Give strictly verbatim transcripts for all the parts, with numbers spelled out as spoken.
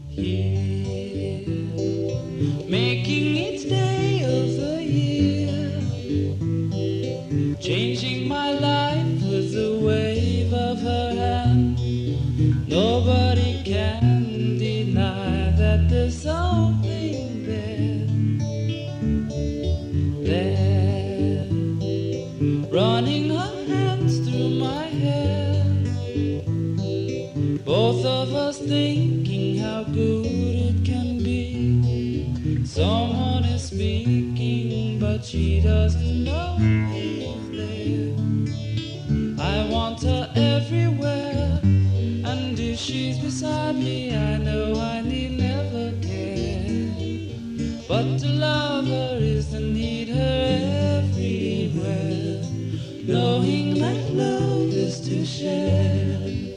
here, making each day of the year, changing my life with the wave of her hand. Nobody can deny that there's something there, there, running her hands through my hair, both of us thinking how good it can be. Someone is speaking, but she doesn't know he's there. I want her everywhere, and if she's beside me, I know I need never care. But to love her is to need her everywhere, knowing that love is to share.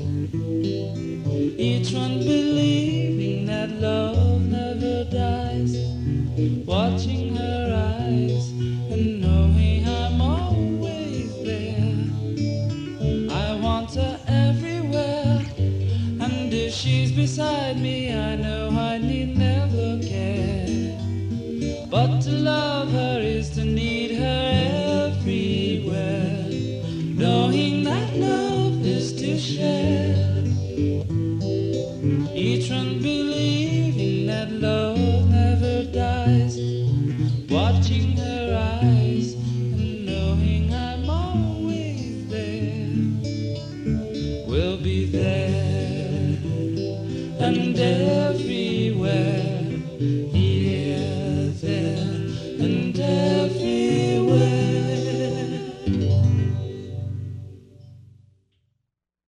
Each one believing that love never dies, watching her eyes and knowing I'm always there. I want her everywhere, and if she's beside me, I know I need never care. But to love her is to need her everywhere, knowing that love is to share. Each one believing that love never dies, watching her eyes and knowing I'm always there. We'll be there and everywhere.